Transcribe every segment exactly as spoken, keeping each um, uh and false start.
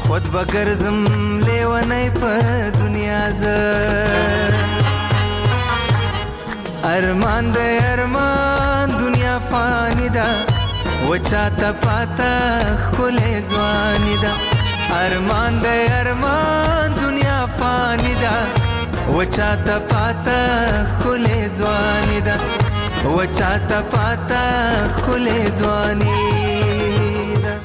خود بگرزم لیوانی په دنیا زه ارمان د ارمان دنیا فانی ده و چاته پاته ښکلې ځواني ده ارمان د ارمان دنیا فانی ده و چاته پاته ښکلې ځواني ده و چاته پاته ښکلې ځواني ده.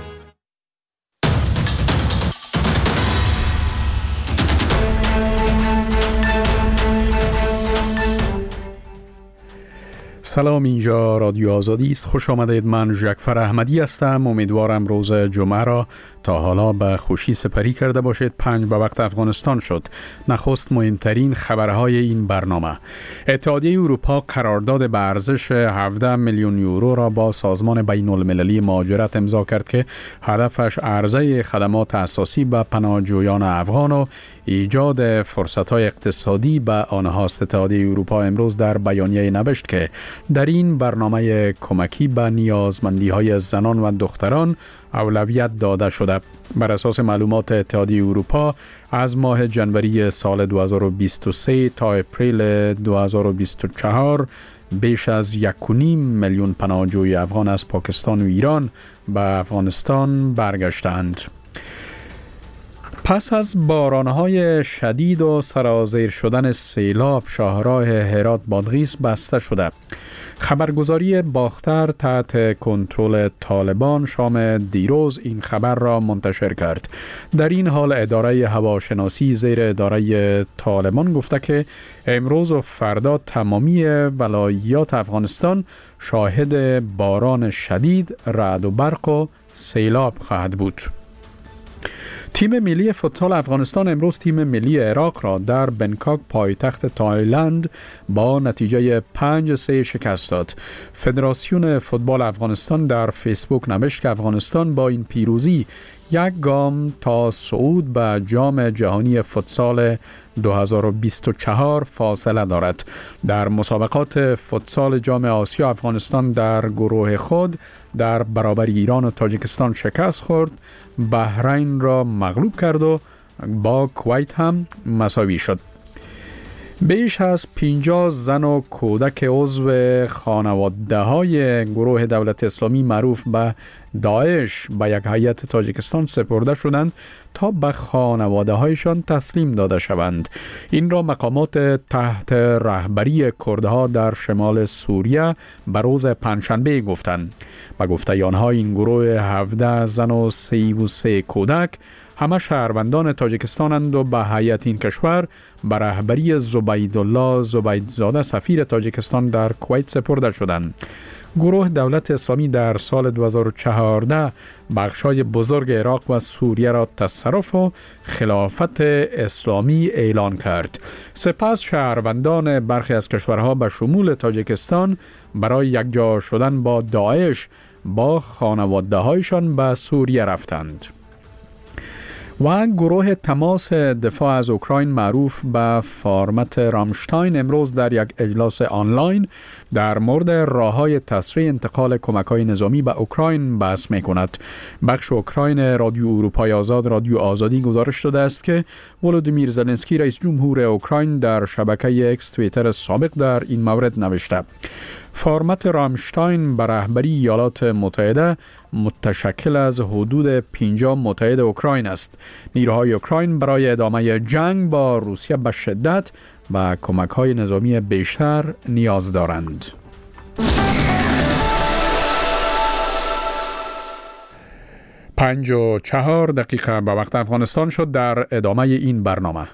سلام، اینجا رادیو آزادی است. خوش آمدید. من ژکفر احمدی هستم. امیدوارم روز جمعه را تا حالا به خوشی سپری کرده باشید. پنج به وقت افغانستان شد. نخست مهمترین خبرهای این برنامه: اتحادیه اروپا قرارداد به ارزش هفده میلیون یورو را با سازمان بین المللی مهاجرت امضا کرد که هدفش عرضه خدمات اساسی به پناهجویان افغان و ایجاد فرصت‌های اقتصادی به آنهاست. اتحادیه اروپا امروز در بیانیه نوشت که در این برنامه کمکی به نیازمندی‌های زنان و دختران اولویت داده شده. بر اساس معلومات اتحادیه اروپا از ماه جنوری سال دو هزار و بیست و سه تا اپریل دو هزار و بیست و چهار بیش از یک و نیم میلیون پناهجوی افغان از پاکستان و ایران به افغانستان برگشتند. پس از بارانهای شدید و سرازیر شدن سیلاب، شاهراه هرات بادغیس بسته شده. خبرگزاری باختر تحت کنترل طالبان شام دیروز این خبر را منتشر کرد. در این حال اداره هواشناسی زیر اداره طالبان گفته که امروز و فردا تمامی ولایات افغانستان شاهد باران شدید، رعد و برق و سیلاب خواهد بود. تیم ملی فوتسال افغانستان امروز تیم ملی عراق را در بنکاک پایتخت تایلند با نتیجه پنج سه شکست داد. فدراسیون فوتبال افغانستان در فیسبوک نوشت که افغانستان با این پیروزی یک گام تا صعود به جام جهانی فوتسال دو هزار و بیست و چهار فاصله دارد. در مسابقات فوتسال جام آسیا افغانستان در گروه خود در برابر ایران و تاجیکستان شکست خورد، بحرین را مغلوب کرد و با کویت هم مساوی شد. بیش از پنجاه زن و کودک عضو خانواده های گروه دولت اسلامی معروف به داعش به یک هیئت تاجیکستان سپرده شدند تا به خانواده هایشان تسلیم داده شوند. این را مقامات تحت رهبری کردها در شمال سوریه به روز پنجشنبه گفتند. به گفته آنها این گروه هفده زن و سی و سه کودک همه شهروندان تاجیکستانند و به هیئت این کشور به رهبری زبیدالله زبیدزاده سفیر تاجیکستان در کویت سپرده شدند. گروه دولت اسلامی در سال دو هزار و چهارده بخشای بزرگ عراق و سوریه را تصرف و خلافت اسلامی اعلان کرد. سپس شهروندان برخی از کشورها به شمول تاجیکستان برای یکجا شدن با داعش با خانواده هایشان به سوریه رفتند. و گروه تماس دفاع از اوکراین معروف به فرمت رامشتاین امروز در یک اجلاس آنلاین در مورد راه‌های تسریع انتقال کمک‌های نظامی به اوکراین بحث می‌کند. بخش اوکراین رادیو اروپای آزاد رادیو آزادی گزارش داده است که ولودیمیر زلنسکی رئیس جمهور اوکراین در شبکه اکس توییتر سابق در این مورد نوشته: فرمت رامشتاین به رهبری ایالات متحده متشکل از حدود پنجاه متحد اوکراین است. نیروهای اوکراین برای ادامه جنگ با روسیه به شدت و کمک‌های نظامی بیشتر نیاز دارند. پنج و چهار دقیقه به وقت افغانستان شد. در ادامه این برنامه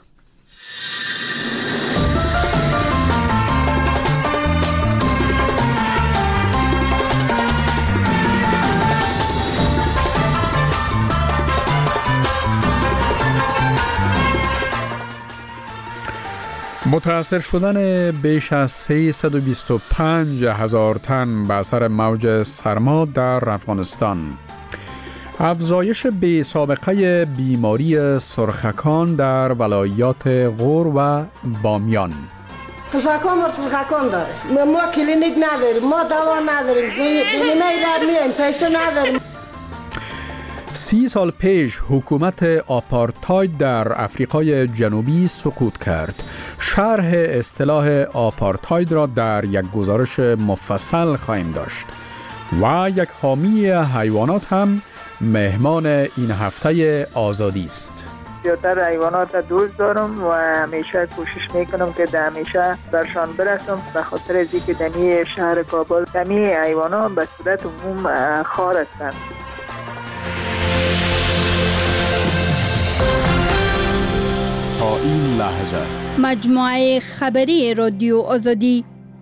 متأثر شدن بیش از سیصد و بیست و پنج هزار تن به اثر موج سرما در افغانستان. افزایش بی سابقه بیماری سرخکان در ولایات غور و بامیان. تشکان و تشکان داره. ما کلینیک نداریم، ما دوا نداریم، بیمه در میایم، پیسه نداریم. سی سال پیش حکومت آپارتاید در آفریقای جنوبی سقوط کرد. شرح اصطلاح آپارتاید را در یک گزارش مفصل خواهیم داشت و یک حامی حیوانات هم مهمان این هفته آزادی است. زیادتر حیوانات را دوست دارم و همیشه کوشش میکنم که در همیشه برشان برسم، به خاطر از اینکه دمی شهر کابل دمی حیوانات به صورت عموم خار هستند. تا این لحظه مجموعه خبری رادیو آزادی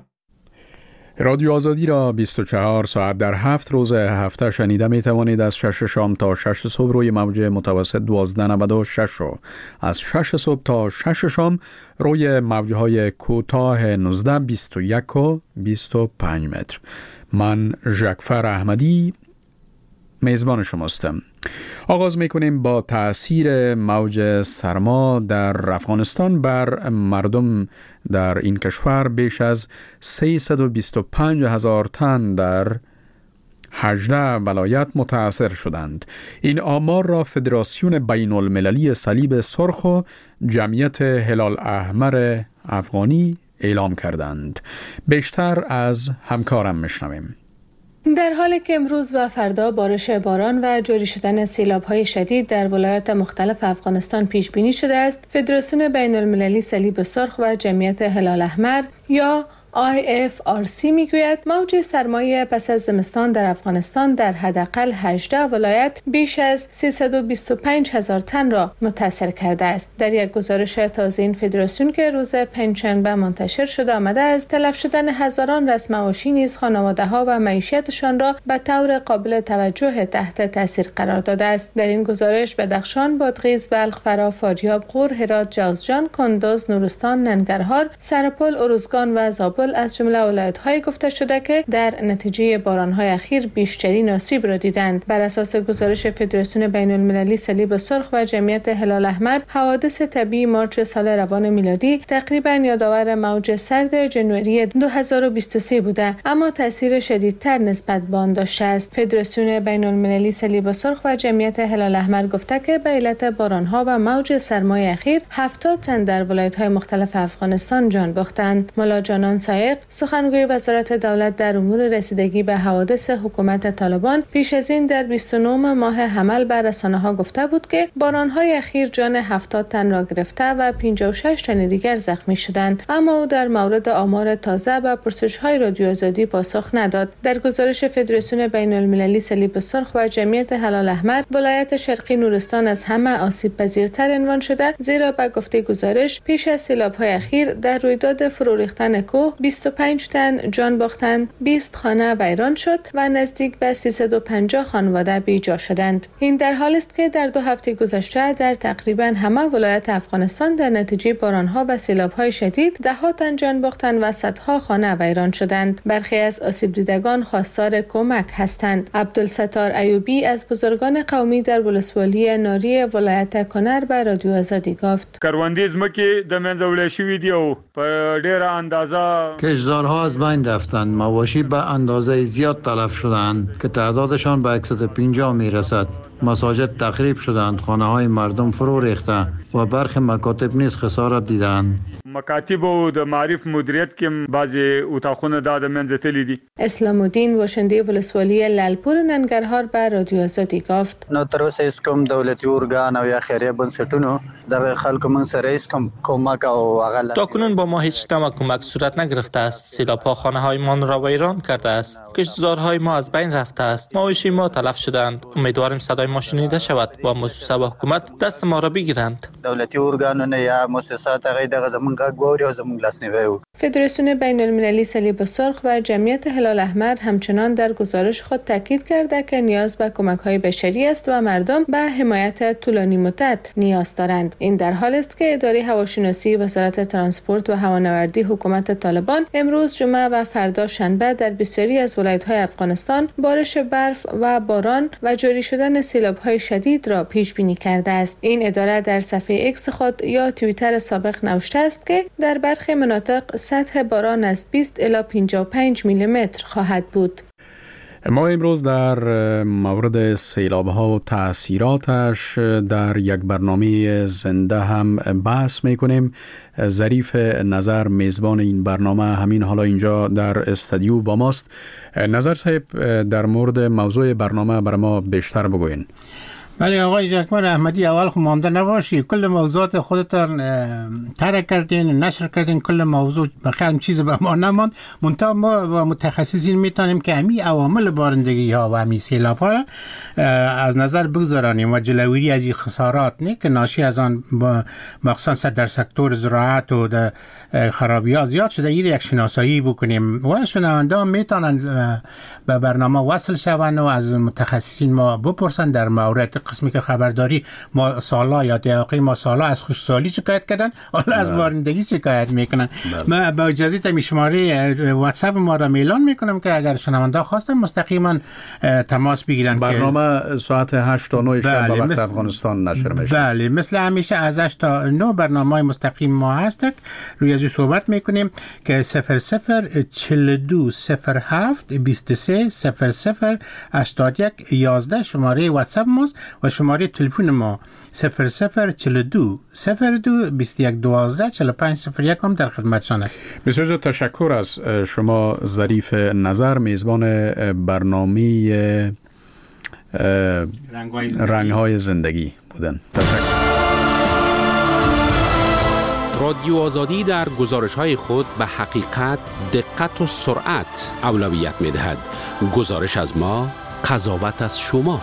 رادیو آزادی را بیست و چهار ساعت در هفت روز هفته شنیده می توانید. از شش شام تا شش صبح روی موج متوسط دوازده نود و شش و از شش صبح تا شش شام روی موجه های کوتاه نوزده بیست و یک و بیست و پنج متر. من ژکفر احمدی میزبان شماستم. آغاز میکنیم با تأثیر موج سرما در افغانستان بر مردم در این کشور. بیش از سیصد و بیست و پنج هزار تن در هجده ولایت متاثر شدند. این آمار را فدراسیون بین المللی صلیب سرخ و جمعیت هلال احمر افغانی اعلام کردند. بیشتر از همکارم میشنویم. در حالی که امروز و فردا بارش باران و جاری شدن سیلاب‌های شدید در ولایات مختلف افغانستان پیش بینی شده است، فدراسیون بین المللی صلیب سرخ و جمعیت هلال احمر یا آی اف آر سی میگوید موج سرمایه پس از زمستان در افغانستان در حداقل هجده ولایت بیش از سیصد و بیست و پنج هزار تن را متاثر کرده است. در یک گزارش تازه این فدراسیون که روز پنجشنبه منتشر شده آمده است، تلف شدن هزاران رسم معاشی نیز خانواده‌ها و معیشتشان را به طور قابل توجه تحت تاثیر قرار داده است. در این گزارش بدخشان، بادغیس، بلخ، فرا، فاریاب، غور، هرات، جوزجان، کندوز، نورستان، ننگرهار، سرپل، ارزگان و زابل از جمله ولایت‌های گفته شده که در نتیجه باران‌های اخیر بیشترین آسیب را دیدند. بر اساس گزارش فدراسیون بین المللی صلیب سرخ و جمعیت هلال احمر، حوادث طبیعی مارچ سال روان میلادی تقریباً یادآور موج سرد ژانویه دو هزار و بیست و سه بوده، اما تاثیر شدیدتر نسبت به آن داشته است. فدراسیون بین المللی صلیب سرخ و جمعیت هلال احمر گفته که به علت باران‌ها و موج سرمای اخیر هفتاد تن در ولایت‌های مختلف افغانستان جان باختند. مولا جانان سایق، سخنگوی وزارت دولت در امور رسیدگی به حوادث حکومت طالبان، پیش از این در بیست و نه ماه حمل بر رسانه‌ها گفته بود که باران‌های اخیر جان هفتاد تن را گرفته و پنجاه و شش تن دیگر زخمی شدند، اما او در مورد آمار تازه به پرسش‌های رادیو آزادی پاسخ نداد. در گزارش فدراسیون بین المللی صلیب سرخ و جمعیت هلال احمر، ولایت شرقی نورستان از همه آسیب پذیرتر عنوان شده، زیرا به گفته گزارش پیش از سیلاب‌های اخیر در رویداد فرو ریختن کوه بیست و پنج تن جان باختند، بیست خانه ویران شد و نزدیک به سیصد و پنجاه خانواده بیجا شدند. این در حالی است که در دو هفته گذشته در تقریبا همه ولایت افغانستان در نتیجه باران‌ها و سیلاب‌های شدید ده ها تن جان باختند و صدها خانه ویران شدند. برخی از آسیب دیدگان خواستار کمک هستند. عبدالستار ایوبی از بزرگان قومی در ولسوالی ناری ولایت کنر به رادیو آزادی گفت: کروندې ځمکې د منځه وړل شوي دي او په ډېره اندازه کشتزارها از بین رفتند. مواشی به اندازه زیاد تلف شدند که تعدادشان به صد و پنجاه میرسد. مساجد تخریب شدند، خانه های مردم فرو ریخته و برخی مکاتب نیز خسارت دیدند. مکاتب او د معرف مدیریت کې بعضی اتاقونه د منځه تللی دي. اسلام الدین واشنده ولسوالی لالپور ننگرهار به رادیو آزادی گفت: نو تر اوسه هیڅ کوم دولتي ارګان او یا خیریه بنسټونو د خلکو من سره هیڅ کوم کمک او هغه تاکنون با ما هیچ نوع کمک صورت نگرفته است. سیلاب‌ها خانه‌هایمان را ویران کرده است. کشتزارهای ما از بین رفته است. مواشی ما تلف شدند. امیدواریم صدای ما شنیده شود و مؤسسه و حکومت دست ما را بگیرند. دولتي ارګانونه یا مؤسسات هغه دغه زمونږ غوړي او زمونږ لاسنیوي وکړي. فدراسیون بین المللی صلیب سرخ و جمعیت هلال احمر همچنان در گزارش خود تاکید کرده که نیاز به کمک‌های بشری است و مردم به حمایت طولانی مدت نیاز دارند. این در حالی است که اداره هواشناسی وزارت ترانسپورت و هوانوردی حکومت طالبان امروز جمعه و فردا شنبه در بسیاری از ولایت‌های افغانستان بارش برف و باران و جاری شدن سیلاب‌های شدید را پیش بینی کرده است. این اداره در صفحه ایکس خود یا توییتر سابق نوشته است که در برخی مناطق سطح باران از بیست الی پنجاه و پنج میلی متر خواهد بود. ما امروز در مورد سیلاب ها و تأثیراتش در یک برنامه زنده هم بحث میکنیم. ظریف نظر میزبان این برنامه همین حالا اینجا در استودیو با ماست. نظر صاحب، در مورد موضوع برنامه برای ما بیشتر بگوین. بله آقای جکمر احمدی، اول خود مانده نباشی، کل موضوعات خودتان ترک کردین، نشر کردین، کل موضوع بخیالم چیز به ما نماند. منتها ما با متخصصین میتونیم که همی عوامل بارندگی ها و همی سیلاب ها از نظر بگذارانیم و جلوگیری از این خسارات نه که ناشی از آن مخصوصا در سکتور زراعت و در خرابیات زیاد شده این یک شناسایی بکنیم و شنونده هم میتونن به برنامه وصل شوند و از متخصصین ما بپرسن در مورد قسمی که خبرداری ما سالا یا دقیقی ما سالا از خوشسالی شکایت کردن، حالا از بارندگی شکایت میکنن. ما با اجازه تمی شماره واتساپ ما را اعلان میکنم که اگر شنونده خواستن مستقیما تماس بگیرن. برنامه ساعت هشت تا نه شب به وقت افغانستان نشر میشه. بله، مثل همیشه از هشت تا نه برنامه مستقیم ما هست، روی ازی صحبت میکنیم که صفر صفر چهل و دو صفر هفت بیست و سه صفر صفر هشتاد و یک یازده شماره واتساپ ماست و شماره تلفن ما صفر صفر چهل و دو صفر دو بیست و یک دوازده چهل و پنج صفر یک هم در خدمتشان است. بسیار تشکر از شما ظریف نظر، میزبان برنامه رنگ‌های زندگی بودن. تشکر. رادیو آزادی در گزارش‌های خود به حقیقت، دقت و سرعت اولویت می‌دهد. گزارش از ما، قضاوت از شما.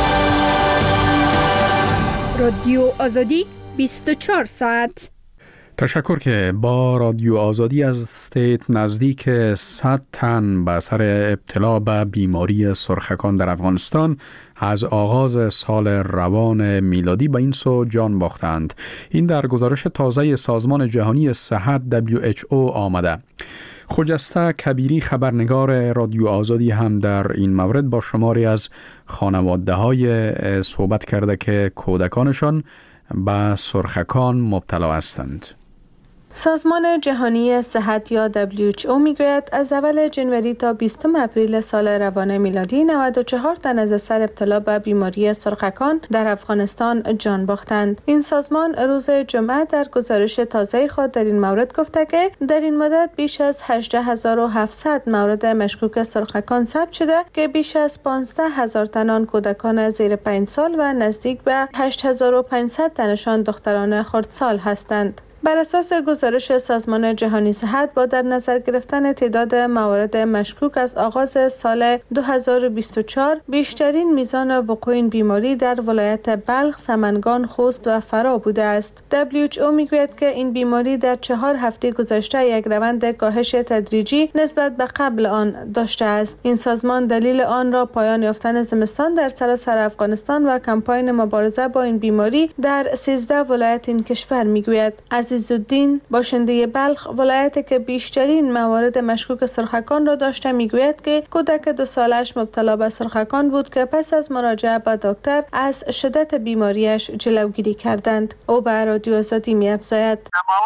رادیو آزادی بیست و چهار ساعت. تشکر که با رادیو آزادی از استیت نزدیک صد تن به اثر ابتلا به بیماری سرخکان در افغانستان از آغاز سال روان میلادی به این سو جان باختند. این در گزارش تازه سازمان جهانی صحت دبلیو اچ او آمده. خجسته کبیری خبرنگار رادیو آزادی هم در این مورد با شماری از خانواده های صحبت کرده که کودکانشان به سرخکان مبتلا هستند. سازمان جهانی صحت یا دبلیو اچ او میگوید از اول جنوری تا بیستم اپریل سال روان میلادی نود و چهار تن از اثر ابتلا به بیماری سرخکان در افغانستان جان باختند. این سازمان روز جمعه در گزارش تازه خود در این مورد گفته که در این مدت بیش از هجده هزار و هفتصد مورد مشکوک سرخکان ثبت شده که بیش از پانزده هزار تن کودکان زیر پنج سال و نزدیک به هشت هزار و پانصد تنشان دختران خردسال هستند. بر اساس گزارش سازمان جهانی صحت با در نظر گرفتن تعداد موارد مشکوک از آغاز سال دو هزار و بیست و چهار بیشترین میزان وقوع این بیماری در ولایت بلخ، سمنگان، خوست و فرا بوده است. دبلیو اچ او میگوید که این بیماری در چهار هفته گذشته یک روند کاهش تدریجی نسبت به قبل آن داشته است. این سازمان دلیل آن را پایان یافتن زمستان در سراسر افغانستان و کمپاین مبارزه با این بیماری در سیزده ولایت این کشور میگوید. عزیزالدین باشنده بلخ، ولایتی که بیشترین موارد مشکوک سرخکان را داشته، میگوید که کودک دو سالش مبتلا به سرخکان بود که پس از مراجعه به دکتر از شدت بیماریش جلوگیری کردند. او به رادیو آزادی می‌افزاید: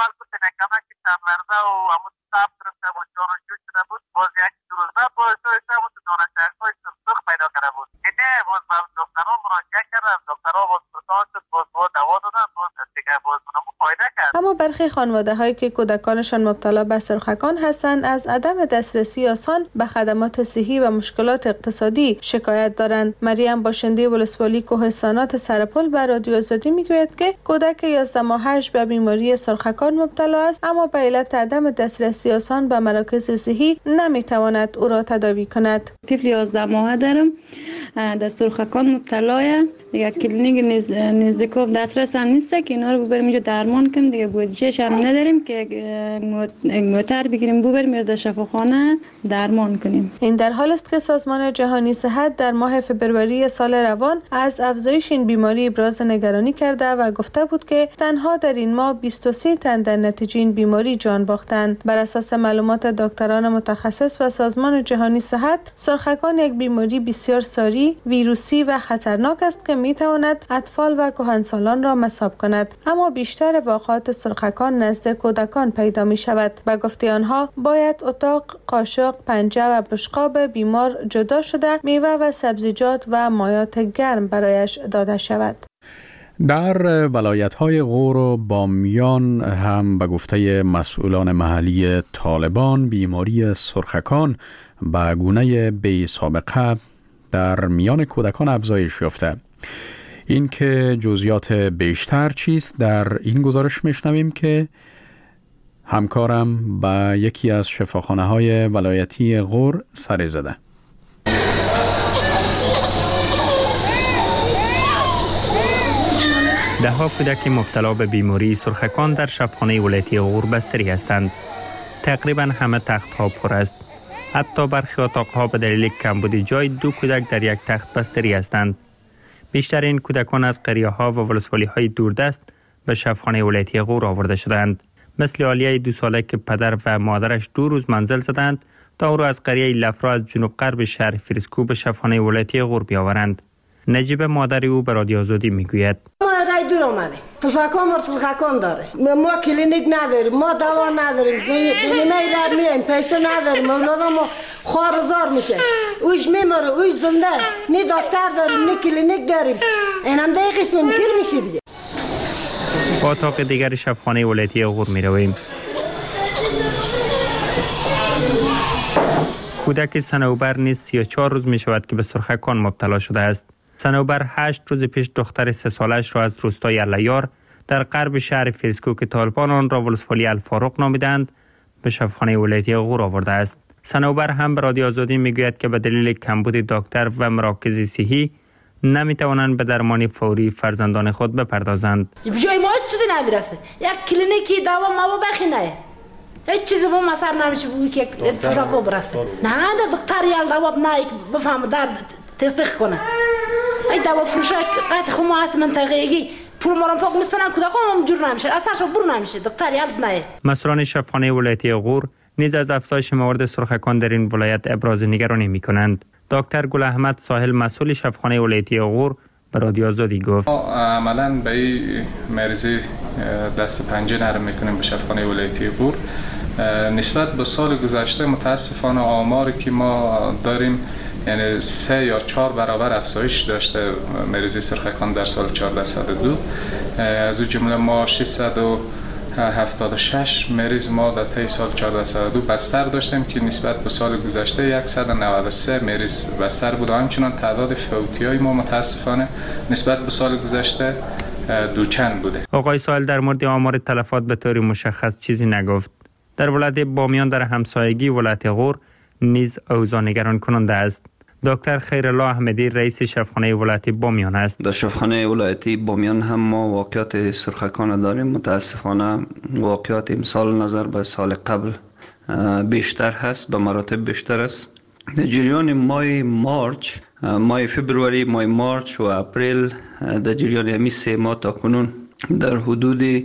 باز یک روزه باعث شده بود دانشجوهای سرخ پیدا کرده بود. اینه باز به دکترها مراجعه کردن، دکترها باز پرسان شد، باز باز دوا دادن، باز دیگه باز اونمو فایده کرد. اما برخی خانواده هایی که کودکانشان مبتلا به سرخکان هستند از عدم دسترسی آسان به خدمات صحی و مشکلات اقتصادی شکایت دارند. مریم باشنده ولسوالی کوهستانات سرپل به رادیو آزادی میگوید که کودک یازده ماهش به بیماری سرخکان مبتلا است، اما به علت عدم دسترسی آسان به مراکز صحی نمیتواند او را تداوی کند. طفل یازده ماهه دارم، در سرخکان مبتلایه. دیگه کلینیک نزدیکم دسترس هم نیست که اینا رو ببریم اینجا درمان کنیم. دیگه بودجهش هم نداریم که موتر بگیریم ببریم در شفاخانه درمان کنیم. این در حال است که سازمان جهانی صحت در ماه فبروری سال روان از افزایش این بیماری ابراز نگرانی کرده و گفته بود که تنها در این ماه بیست و سه تن در نتیجه این بیماری جان باختند. بر اساس معلومات دکتران متخصص و سازمان جهانی صحت، سرخکان یک بیماری بسیار ساری ای ویروسی و خطرناک است که میتواند اطفال و کهنسالان را مصاب کند، اما بیشتر واقعات سرخکان نزد کودکان پیدا می شود. به گفته آنها باید اتاق، قاشق، پنجه و بشقاب بیمار جدا شده میوه و سبزیجات و مایات گرم برایش داده شود. در ولایت‌های غور و بامیان هم به گفته مسئولان محلی طالبان بیماری سرخکان به گونه بی سابقه در میان کودکان افزایش یافته. این که جزئیات بیشتر چیست در این گزارش میشنویم که همکارم به یکی از شفاخانه‌های ولایتی غور سر زده. ده ها کودک مبتلا به بیماری سرخکان در شفاخانه ولایتی غور بستری هستند. تقریبا همه تخت ها پر است. حتی برخی اتاق ها به دلیل کمبود جای دو کودک در یک تخت بستری هستند. بیشتر این کودکان از قریه ها و ولسوالی های دوردست به شفاخانه ولایتی غور آورده شدند. مثل عالیه دو ساله که پدر و مادرش دو روز منزل زدند تا او را از قریه لفرا از جنوب غرب شهر فریسکو به شفاخانه ولایتی غور بیاورند. نجیب مادر او به رادیو آزادی میگوید: ما رای دور آمده سرخکان و سرخکان داره، ما کلینیک نداریم، ما دوا نداریم، بیمه را میایم، پیسه نداریم، اولادم خوارزار میشه، اوش میماره، اوش زنده، نی دکتر داریم، نی کلینیک داریم. این هم دیگه قسم کل میشه دیگه. با اتاق دیگر شفاخانه ولایتی غور می رویم. کودک صنوبر نیز سی و چهار روز می شود که به سرخکان مبتلا شده است. صنوبر هشت روز پیش دختر سه سالش را از روستای الیار در غرب شهر فریسکو که طالبان آن را ولسوالی الفاروق نامیدند به شفاخانه ولایتی غور آورده است. صنوبر هم به رادیو آزادی می گوید که به دلیل کمبود دکتر و مراکز صحی نمی توانند به درمان فوری فرزندان خود بپردازند. جای ما چیزی نمیرسه. یک کلینیکی دوا ما بخینه. هیچ چیزی با ما سر نمیشه که اتفاق برسه. نه دکتر یال دوا نه بفهم درد تصدیق کنه. ای دوا فروش قطع خو ما هست منطقه‌ای پول ما را پاک می‌سنن کودکان جور نمیشه. اثرش برو نمیشه. دکتر یال نه. مسئولان شفاخانه ولایتی غور نیز از افزایش موارد سرخکان در این ولایت ابراز نگرانی می‌کنند. دکتر گل احمد ساحل مسئول شفاخانه ولایتی غور به رادیو آزادی گفت: عملاً به این مریضی دست پنجه نرم میکنیم به شفاخانه ولایتی غور. نسبت به سال گذشته متاسفانه آماری که ما داریم یعنی سه یا چهار برابر افزایش داشته مریضی سرخکان در سال چهارده صد و دو. از اون جمله ما ششصد و هفتاد و شش مریض ما در طی سال چهارده صد و دو بستر داشتیم که نسبت به سال گذشته صد و نود و سه مریض بستر بود. همچنان تعداد فوتی‌های ما متاسفانه نسبت به سال گذشته دوچند بوده. آقای ساحل در مورد آمار تلفات به طور مشخص چیزی نگفت. در ولایت بامیان در همسایگی ولایت غور نیز اوضاع نگران کننده است. دکتر خیرالله احمدی رئیس شفاخانه ولایتی بامیان است. در شفاخانه ولایتی بامیان هم ما واقعات سرخکان داریم. متاسفانه واقعات امسال نظر به سال قبل بیشتر هست، به مراتب بیشتر است. در جریان ماه مارچ، ماه فبروری، ماه مارچ و اپریل، در جریان همین سه ماه تا کنون در حدود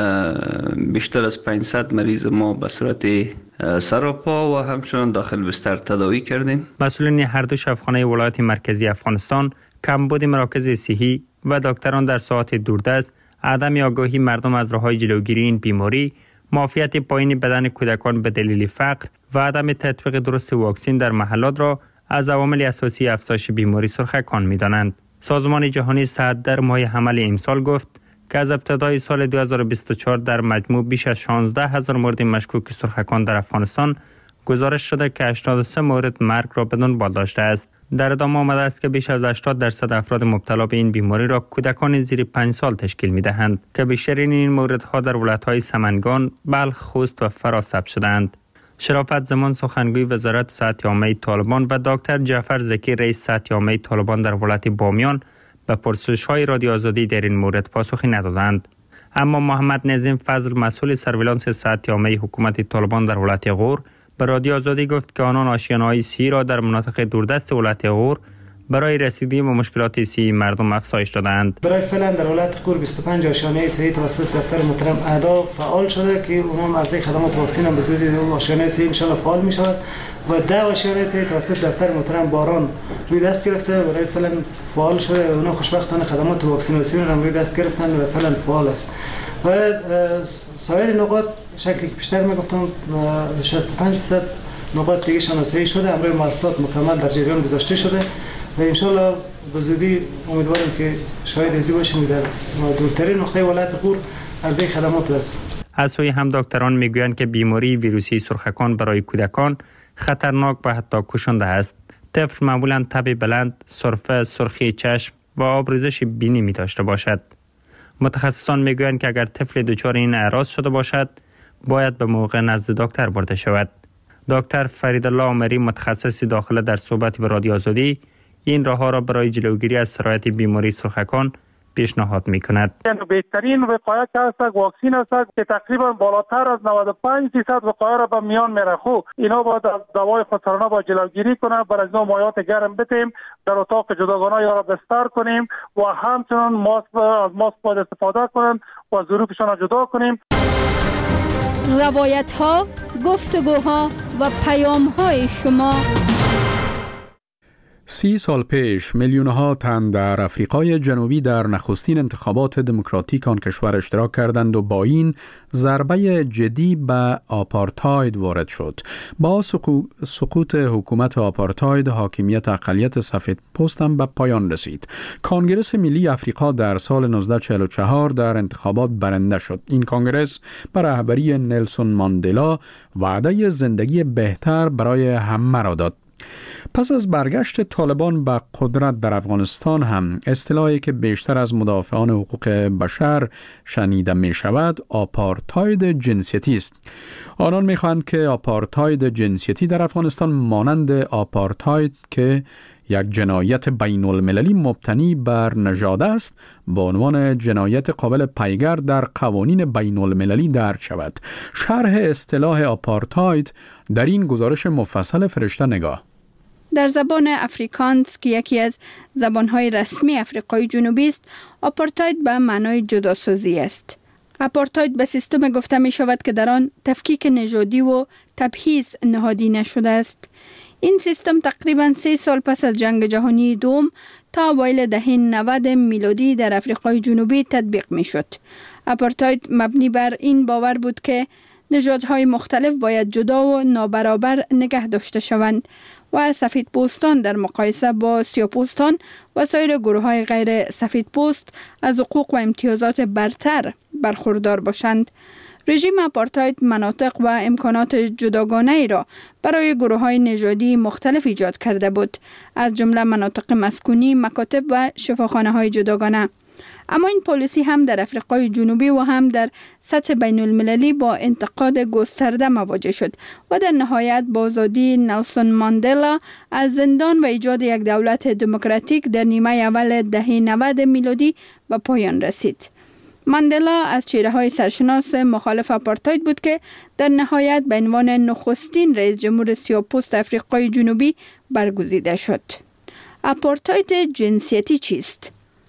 بیشتر از پانصد مریض ما به صورت سراپا و همچنان داخل بستر تداوی کردیم. مسئولین هر دو شفاخانه ولایت مرکزی افغانستان کمبود مراکز صحی و دکتران در ساعات دوردست، عدم آگاهی مردم از راه‌های جلوگیری این بیماری، معافیت پایین بدن کودکان به دلیل فقر و عدم تطبیق درست واکسن در محلات را از عوامل اساسی افزایش بیماری سرخکان می‌دانند. سازمان جهانی صحت در ماه حمل امسال گفت که از ابتدای سال دو هزار و بیست و چهار در مجموع بیش از شانزده هزار مورد مشکوک سرخکان در افغانستان گزارش شده که هشتاد و سه مورد مرگ را به دنبال داشته است. در ادامه آمده است که بیش از هشتاد درصد افراد مبتلا به این بیماری را کودکان زیر پنج سال تشکیل می‌دهند که بیشترین این موردها در ولایت‌های سمنگان، بلخ، خوست و فرا ثبت شده‌اند. شرافت زمان سخنگوی وزارت صحت عامه طالبان و دکتر جعفر زکی رئیس صحت عامه طالبان در ولایت بامیان به پرسش‌های رادیو آزادی در این مورد پاسخی ندادند. اما محمد نظیم فضل مسئول سرویلانس صحت عامه حکومت طالبان در ولایت غور به رادیو آزادی گفت که آنان آشیانه‌های صحی را در مناطق دوردست ولایت غور برای رسیدگی به مشکلات صحی مردم افزایش دادند. برای فعلا در ولایت غور بیست و پنج آشیانه صحی توسط دفتر محترم اعضا فعال شده که اونم از خدمات واکسن هم به صورت آشیانه صحی ان شاء الله فعال می شود و ده آشیانه صحی توسط دفتر محترم باران روی دست گرفته برای فعلا فعال شده. اونا خوشبختانه خدمات واکسیناسیون هم روی دست گرفتن و فعلا فعال است و سایر نقاط شکلی که بیشتر میگفتم شصت و پنج درصد نقاط دیگه شناسایی شده، امروز مؤسسات مکمل در جریان گذاشته شده و ان شاء الله به زودی امیدوارم که شاید ازی باشیم در دورترین نقطه ولایت غور عرضه خدمات برسیم. از سوی هم دکتران میگویند که بیماری ویروسی سرخکان برای کودکان خطرناک و حتی کشنده است. طفل معمولا تب بلند، سرفه، سرخی چشم و آبریزش بینی می داشته باشد. متخصصان میگویند که اگر طفل دچار این اعراض شده باشد باید به موقع نزد دکتر برده شود. دکتر فریدالله عمری متخصص داخله در صحبت به رادیو آزادی این راه ها را برای جلوگیری از سرایت بیماری سرخکان پیشنهاد می‌کند. بهترین وقایت است واکسن است که تقریبا بالاتر از نود و پنج درصد وقایه را به میان می‌رخو. اینا باید از دوای خودسرانه با جلوگیری کنه، بر از نوع مایعات گرم بتیم، در اتاق جداگانه یا را بستر کنیم و همچنان ماسک از ماسک باید استفاده کنیم و ظروفشان را جدا کنیم. روایت ها، گفتگوها و پیام های شما. سی سال پیش میلیون‌ها تن در افریقای جنوبی در نخستین انتخابات دموکراتیک آن کشور اشتراک کردند و با این ضربه جدی به آپارتاید وارد شد. با سقوط حکومت آپارتاید حاکمیت اقلیت سفید پوست هم به پایان رسید. کنگره ملی افریقا در سال نوزده چهل و چهار در انتخابات برنده شد. این کنگره به رهبری نلسون ماندلا وعده زندگی بهتر برای همه را داد. پس از برگشت طالبان به قدرت در افغانستان هم اصطلاحی که بیشتر از مدافعان حقوق بشر شنیده می شود آپارتاید جنسیتی است. آنان می خواهند که آپارتاید جنسیتی در افغانستان مانند آپارتاید که یک جنایت بین المللی مبتنی بر نژاد است با عنوان جنایت قابل پیگر در قوانین بین المللی درج شود. شرح اصطلاح آپارتاید در این گزارش مفصل فرشته نگاه. در زبان افریکانس که یکی از زبانهای رسمی افریقای جنوبی است، آپارتاید به معنای جداسازی است. آپارتاید به سیستم گفته می شود که در آن تفکیک نژادی و تبعیض نهادی نشده است. این سیستم تقریباً سه سال پس از جنگ جهانی دوم تا اوایل دهه نود میلادی در افریقای جنوبی تطبیق می شد. آپارتاید مبنی بر این باور بود که نژادهای مختلف باید جدا و نابرابر نگه داشته شوند و سفید پوستان در مقایسه با سیاه پوستان و سایر گروه های غیر سفید پوست از حقوق و امتیازات برتر برخوردار باشند. رژیم آپارتاید مناطق و امکانات جداگانه ای را برای گروه های نژادی مختلف ایجاد کرده بود، از جمله مناطق مسکونی، مکاتب و شفاخانه های جداگانه. اما این پالیسی هم در افریقای جنوبی و هم در سطح بین المللی با انتقاد گسترده مواجه شد و در نهایت با آزادی نلسون ماندلا از زندان و ایجاد یک دولت دموکراتیک در نیمه اول دهه نود میلادی به پایان رسید. ماندلا از چهره‌های سرشناس مخالف آپارتاید بود که در نهایت به عنوان نخستین رئیس جمهور سیاه‌پوست افریقای جنوبی برگزیده شد. آپارتاید جنسیتی چیست؟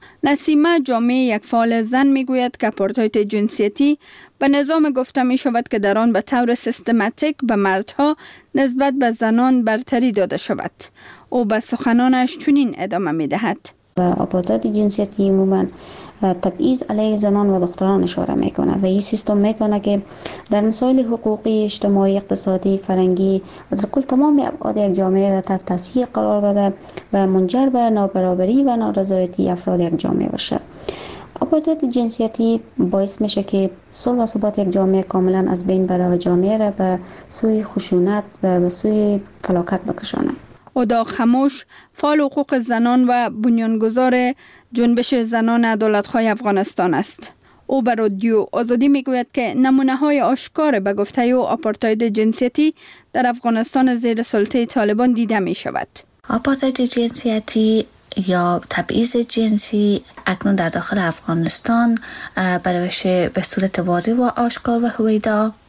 نسیمه جامعه یک فعال زن میگوید که آپارتاید جنسیتی به نظام گفته می شود که در آن به طور سیستماتیک به مردها نسبت به زنان برتری داده شود. او به سخنانش چنین ادامه می دهد. آپارتاید جنسیتی عموما تبعیض علیه زنان و دختران اشاره میکنه و این سیستم میتونه که در مسائل حقوقی، اجتماعی، اقتصادی، فرهنگی و در کل تمام ابعاد یک جامعه را تحت تاثیر قرار بده و منجر به نابرابری و نارضایتی افراد یک جامعه باشه. آپارتاید جنسیتی باعث میشه که صلح و ثبات یک جامعه کاملا از بین بره و جامعه را به سوی خشونت و به سوی فلاکت بکشانه. اودا خموش، فعال حقوق زنان و بنیانگذار جنبش زنان عدالت‌خواه افغانستان است. او به رادیو آزادی میگوید که نمونه‌های آشکار به گفته او آپارتاید جنسیتی در افغانستان زیر سلطه طالبان دیده می شود. آپارتاید جنسیتی یا تبعیض جنسی اکنون در داخل افغانستان به روش به صورت واضح و آشکار و هویدا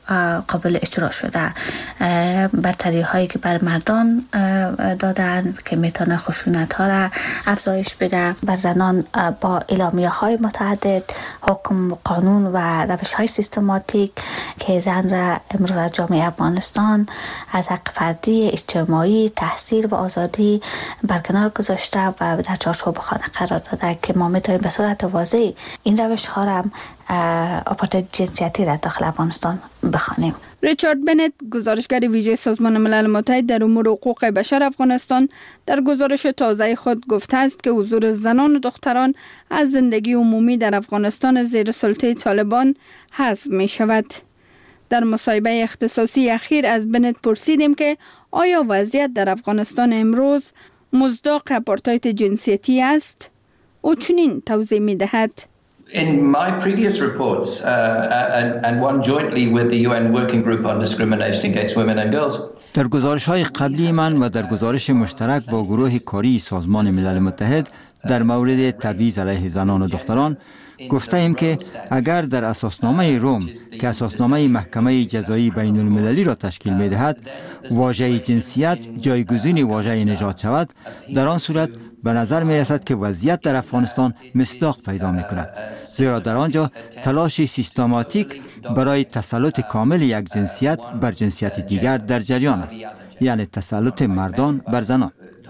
قابل اجرا شده. برتری هایی که بر مردان دادن که میتونه خشونت ها را افزایش بده، بر زنان با اعلامیه های متعدد، حکم قانون و روش های سیستماتیک که زن را امروز از جامعه افغانستان از حق فردی، اجتماعی، تحصیل و آزادی برکنار گذاشته و در چارچوب خانه قرار داده که ما میتونیم به صورت واضح این روش ها را آپارتاید جنسیتی در داخل افغانستان بخوانیم. ریچارد بنت، گزارشگر ویژه سازمان ملل متحد در امور حقوق بشر افغانستان، در گزارش تازه خود گفته است که حضور زنان و دختران از زندگی عمومی در افغانستان زیر سلطه طالبان حذف می شود. در مصاحبه اختصاصی اخیر از بنت پرسیدیم که آیا وضعیت در افغانستان امروز مصداق آپارتاید جنسیتی است؟ او چنین توضیح می دهد. In my previous reports uh, and, and one jointly with the U N Working Group on Discrimination Against Women and Girls. در گزارش‌های قبلی من و در گزارش مشترک با گروه کاری سازمان ملل متحد در مورد تبعیض علیه زنان و دختران گفته ایم که اگر در اساسنامه روم که اساسنامه محکمه جزایی بین المللی را تشکیل می دهد واژه جنسیت جایگزین واژه نژاد شود، در آن صورت به نظر می رسد که وضعیت در افغانستان مصداق پیدا می کند، زیرا در آنجا تلاش سیستماتیک برای تسلط کامل یک جنسیت بر جنسیت دیگر در جریان است، یعنی تسلط مردان بر زنان.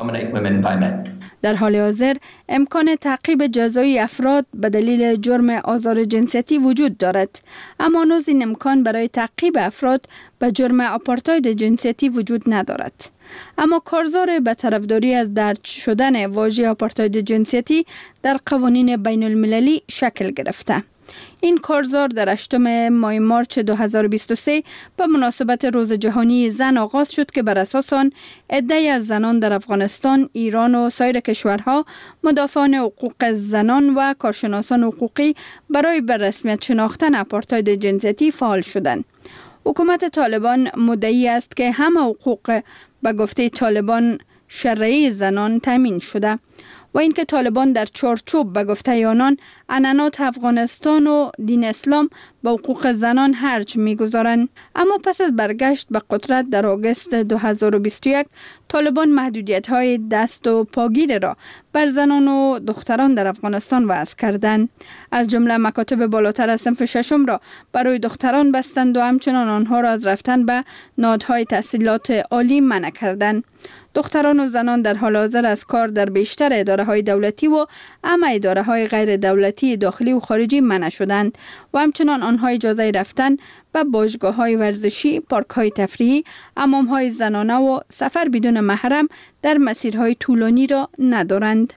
در حال حاضر امکان تعقیب جزایی افراد به دلیل جرم آزار جنسیتی وجود دارد، اما هنوز این امکان برای تعقیب افراد به جرم آپارتاید جنسیتی وجود ندارد. اما کارزار به طرفداری از درج شدن واژه آپارتاید جنسیتی در قوانین بین المللی شکل گرفته. این کارزار در هشتم ماه مارچ دو هزار و بیست و سه به مناسبت روز جهانی زن آغاز شد که بر اساس آن عده‌ای از زنان در افغانستان، ایران و سایر کشورها مدافعان حقوق زنان و کارشناسان حقوقی برای به رسمیت شناختن آپارتاید جنسیتی فعال شدند. حکومت طالبان مدعی است که همه حقوق به گفته طالبان شرعی زنان تامین شده و اینکه طالبان در چارچوب به گفته آنان عنعنات افغانستان و دین اسلام به حقوق زنان هرج می‌گذارند. اما پس از برگشت به قدرت در آگوست دو هزار و بیست و یک طالبان محدودیت‌های دست و پاگیر را بر زنان و دختران در افغانستان وضع کردند. از جمله مکاتب بالاتر از صنف ششم را برای دختران بستند و همچنان آنها را از رفتن به نهادهای تحصیلات عالی منع کردند. دختران و زنان در حال حاضر از کار در بیشتر اداره‌های دولتی و اما اداره‌های غیر دولتی داخلی و خارجی منع شدند و همچنان آنها اجازه رفتن به باشگاه‌های ورزشی، پارک‌های تفریحی، حمام‌های زنانه و سفر بدون محرم در مسیرهای طولانی را ندارند.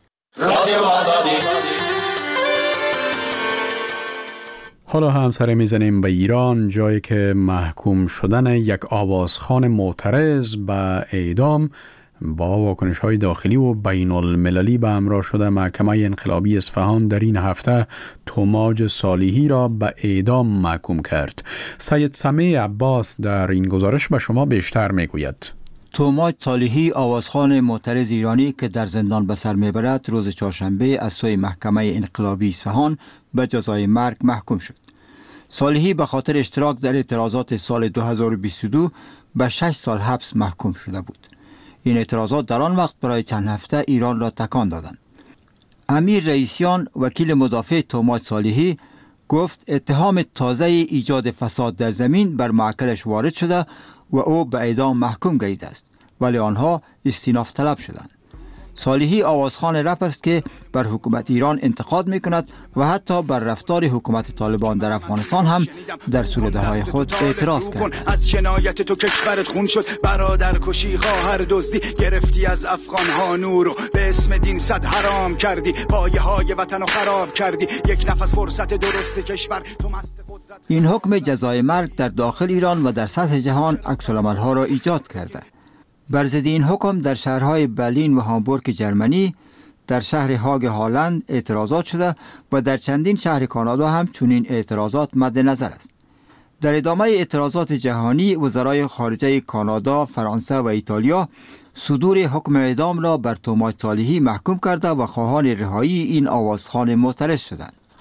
حالا هم سر میزنیم به ایران، جایی که محکوم شدن یک آوازخوان معترض به اعدام با واکنش‌های داخلی و بین المللی به همراه شده محکمه انقلابی اصفهان در این هفته توماج صالحی را به اعدام محکوم کرد. سید سمیع عباس در این گزارش به شما بیشتر میگوید. توماج صالحی آوازخوان معترض ایرانی که در زندان به سر میبرد روز چهارشنبه از سوی محکمه انقلابی اصفهان به جزای مرگ محکوم شد. صالحی به خاطر اشتراک در اعتراضات سال دو هزار و بیست و دو به شش سال حبس محکوم شده بود. این اعتراضات در آن وقت برای چند هفته ایران را تکان دادند. امیر رئیسیان وکیل مدافع توماج صالحی گفت اتهام تازه ایجاد فساد در زمین بر معکلش وارد شده و او به اعدام محکوم گردیده است، ولی آنها استیناف طلب شدند. صالحی آوازخوان رپ است که بر حکومت ایران انتقاد میکند و حتی بر رفتار حکومت طالبان در افغانستان هم در سروده‌های خود اعتراض کرد. از جنایت تو کشورت خون شد، برادر کشی، خواهر دزدی، گرفتی از افغان‌ها نور و به اسم دین صد حرام کردی، پایه‌های وطن رو خراب کردی، یک نفس فرصت درست کشور تو مست قدرت. این حکم جزای مرگ در داخل ایران و در سطح جهان عکس‌العمل‌ها را ایجاد کرده. بر ضد این حکم در شهرهای برلین و هامبورگ جرمنی، در شهر هاگ هالند اعتراضات شده و در چندین شهر کانادا هم چنین اعتراضات مد نظر است. در ادامه اعتراضات جهانی، وزرای خارجه کانادا، فرانسه و ایتالیا صدور حکم اعدام را بر توماج صالحی محکوم کرده و خواهان رهایی این آوازخوان معترض شدند.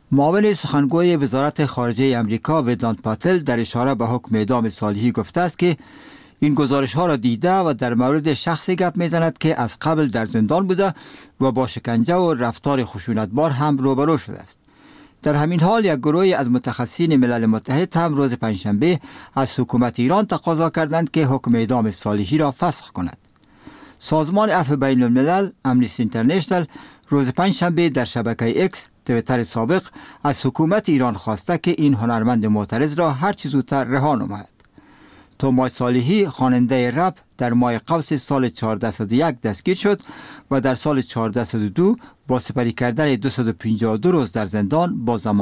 معاون سخنگوی وزارت خارجه امریکا ودانت پاتل در اشاره به حکم اعدام صالحی گفته است که این گزارش ها را دیده و در مورد شخصی گپ میزند که از قبل در زندان بوده و با شکنجه و رفتار خشونتبار هم روبرو شده است. در همین حال یک گروه از متخصصین ملل متحد هم روز پنجشنبه از حکومت ایران تقاضا کردند که حکم اعدام صالحی را فسخ کند. سازمان عفو بین الملل امنیستی اینترنشنال روز پنجشنبه در شبکه اکس تویتر سابق از حکومت ایران خواسته که این هنرمند معترض را هر چه زودتر رها نماید. توماس صالحی خواننده رپ در ماه قوس سال چهارده صد و یک دستگیر شد و در سال چهارده صد و دو با سپری کردن دویست و پنجاه و دو روز در زندان با زمان